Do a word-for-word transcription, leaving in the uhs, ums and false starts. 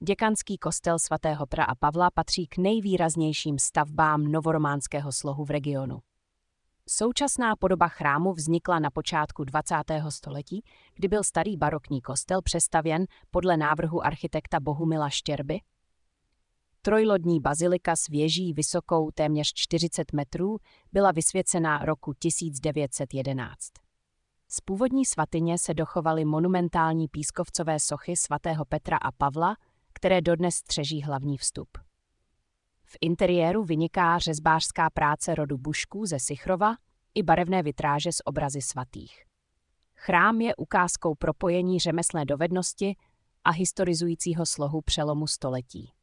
Děkanský kostel svatého Petra a Pavla patří k nejvýraznějším stavbám novorománského slohu v regionu. Současná podoba chrámu vznikla na počátku dvacátého století, kdy byl starý barokní kostel přestavěn podle návrhu architekta Bohumila Štěrby. Trojlodní bazilika s věží vysokou téměř čtyřicet metrů byla vysvěcena roku tisíc devět set jedenáct. Z původní svatyně se dochovaly monumentální pískovcové sochy svatého Petra a Pavla, které dodnes střeží hlavní vstup. V interiéru vyniká řezbářská práce rodu Bušků ze Sichrova i barevné vitráže s obrazy svatých. Chrám je ukázkou propojení řemeslné dovednosti a historizujícího slohu přelomu století.